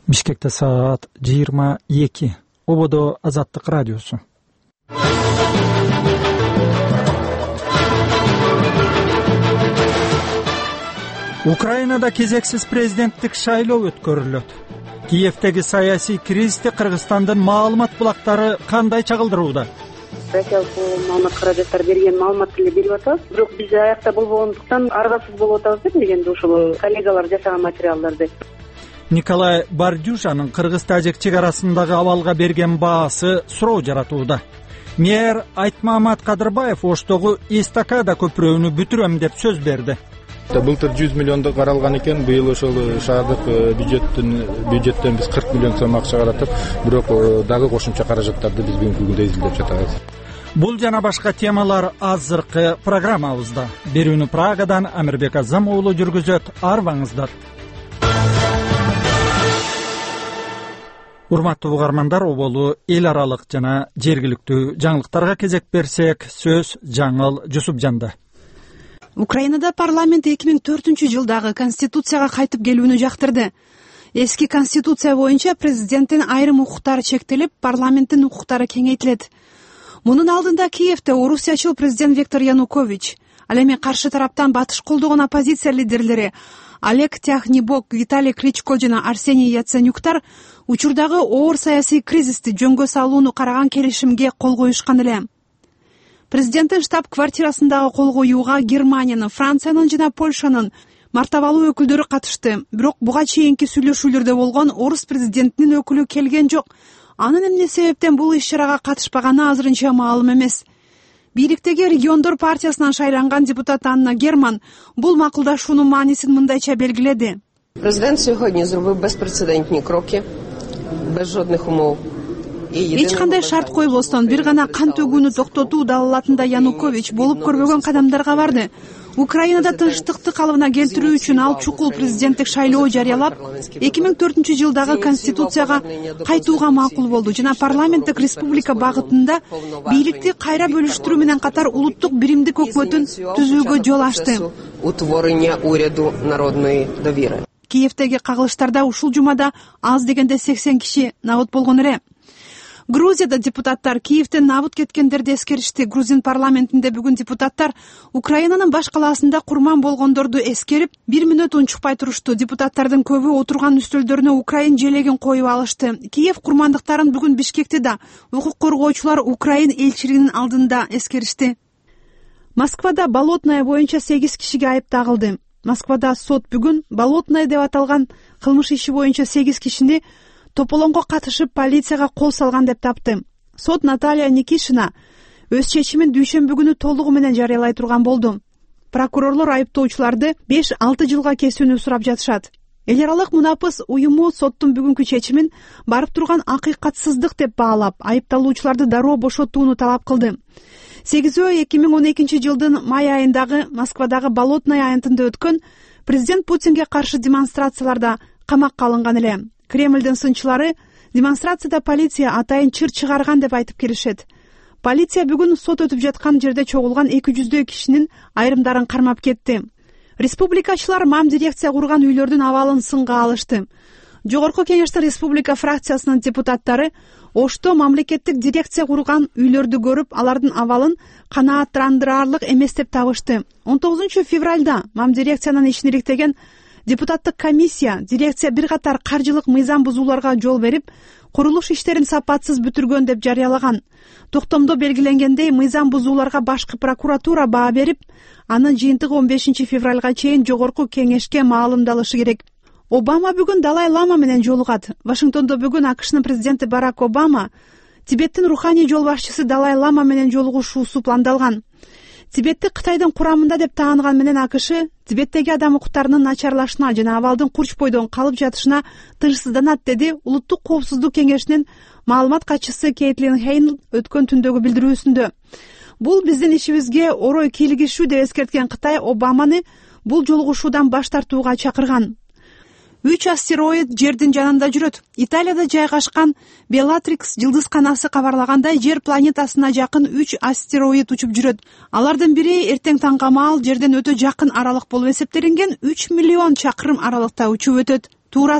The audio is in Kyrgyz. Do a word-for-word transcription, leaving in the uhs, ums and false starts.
Бишкекте саат жыйырма эки. Ободо Азаттык радиосу. Украинада кезексиз президенттик шайлоо өткөрүлөт. Киевдеги саясий кризисти Кыргызстандын маалымат булактары кандай чагылдырууда? Россиялык маалымат каражаттар берген маалымат эле берип атабыз. Бирок биз аякта болбогондуктан аргасыз болуп атабыз деп дегенде ушул коллегалар жасаган материалдарды. Николай Бардюжанын Кыргыз-Тажик чек арасындагы абалга берген баасы суроо жаратууда. Мэр Айтмамат Кадырбаев Оштогу эстакада көпүрөөнү бүтүрөм деп сөз берди. Былтыр жүз миллионду каралган экен, быйыл ошол шаардык бюджеттин бюджеттен биз кырк миллион сом акча караттык, бирок дагы кошумча каражаттарды биз бүгүнкү күндө изилдеп жатабыз. Бул жана башка темалар азыркы программабызда. Берүүнү Прагадан Амирбек Азам уулу жүргүзөт. Арбаңыздар. Урматтуу угармандар, оболу эл аралык жана жергиликтүү жаңылыктарга кезек берсек, сөз Жаңыл Жусупжанда. Украинада парламент эки миң төртүнчү жылдагы конституцияга кайтып келүүнү жактырды. Эски конституция боюнча президенттин айрым укуктары чектелип, парламенттин укуктары кеңейтилет. Мунун алдында Киевде орусиячыл президент Виктор Янукович, ал эми каршы тараптан батыш колдогон оппозиция лидерлери Олег Тяхнибок, Виталий Кличко жана Арсений Яценюктар учурдагы оор саясий кризисти жөнгө салууну караган келишимге кол коюшкан эле. Президенттин штаб-квартирасындагы кол коюуга Германиянын, Франциянын жана Польшанын мартабалуу өкүлдөрү катышты. Бирок буга чейинки сүйлөшүүлөрдө болгон орус президентинин өкүлү келген жок. Анын эмне себептен бул иш-чарага катышпаганы азырынча маалым эмес. Бийликтеги региондор партиясынан шайланган депутат Анна Герман бул макулдашуунун маанисин мындайча белгиледи. Президент сьогодні зробив безпрецедентні кроки, без жодних умов. Эч кандай шарт койбостон бир гана кан төгүүнү токтотуу далалатында Янукович болуп көрбөгөн кадамдарга барды. Украинада тынчтыкты калыбына келтирүү үчүн ал чукул президенттик шайлоо жарыялап, эки миң төртүнчү жылдагы конституцияга кайтууга макул болду жана парламенттик республика багытында бийликти кайра бөлүштүрүү менен катар улуттук биримдик өкмөтүн түзүүгө жол ачты. Утворення уряду народної довіри. Киевдеги кагылыштарда ушул жумада аз дегенде сексен киши набыт болгон эле. Грузияда депутаттар Киевден набыт кеткендерди эскеришти. Грузин парламентинде бүгүн депутаттар Украинанын баш калаасында курман болгондорду эскерип, бир мүнөт унчукпай турушту. Депутаттардын көбү отурган үстөлдөрүнө Украин желегин коюп алышты. Киев курмандыктарын бүгүн Бишкекте да укук коргоочулар Украин элчилигинин алдында эскеришти. Москвада Болотное боюнча сегиз кишиге айып тагылды. Москвада сот бүгүн Болотное деп аталган кылмыш иши боюнча сегиз кишини тополоңго катышып полицияга кол салган деп тапты. Сот Наталья Никишина өз чечимин дүйшөмбү күнү толугу менен жарыялай турган болду. Прокурорлор айыптоочуларды беш алты жылга кесүүнү сурап жатышат. Эл аралык мунапыс уюму соттун бүгүнкү чечимин барып турган акыйкатсыздык деп баалап, айыпталуучуларды дароо бошотууну талап кылды. сегизөө эки миң он экинчи жылдын май айындагы Москвадагы Болотное аянтында өткөн президент Путинге каршы демонстрацияларда камакка алынган эле. Кремльдин сынчылары демонстрацияда полиция атайын чыр чыгарган деп айтып келишет. Полиция бүгүн сот өтүп жаткан жерде чогулган эки жүздөй кишинин айрымдарын кармап кетти. Республикачылар мам дирекция курган үйлөрдүн абалын сынга алышты. Жогорку кеңештин республика фракциясынын депутаттары Ошто мамлекеттик дирекция курган үйлөрдү көрүп, алардын абалын канааттандырарлык эмес деп табышты. он тогузунчу февралда мам дирекциянын ишин ириктеген депутаттык комиссия дирекция бир катар каржылык мыйзам бузууларга жол берип, курулуш иштерин сапатсыз бүтүргөн деп жарыялаган. Токтомдо белгиленгендей, мыйзам бузууларга башкы прокуратура баа берип, анын жыйынтыгы он бешинчи февралга чейин жогорку кеңешке маалымдалышы керек. Обама бүгүн Далай Лама менен жолугат. Вашингтондо бүгүн АКШнын президенти Барак Обама Тибеттин руханий жол башчысы Далай Лама менен жолугушуусу пландалган. Тибетти Кытайдын курамында деп таанган менен АКШ Тибеттеги адам укуктарынын начарлашына жана абалдын курч бойдон калып жатышына тынчсызданат, деди Улуттук коопсуздук кеңешинин маалымат катчысы Кейтлин Хейн өткөн түндөгү билдирүүсүндө. Бул биздин ишибизге орой кийлигишүү деп эскерткен Кытай Обаманы бул жолугушуудан баш тартууга чакырган. Үч астероид жердин жанында жүрөт. Италияда жайгашкан Белатрикс жылдыз канасы кабарлагандай, жер планетасына жакын үч астероид учуп жүрөт. Алардын бири эртең таңга маал жерден өтө жакын аралык болуп эсептелинген үч миллион чакырым аралыкта учуп өтөт. Туура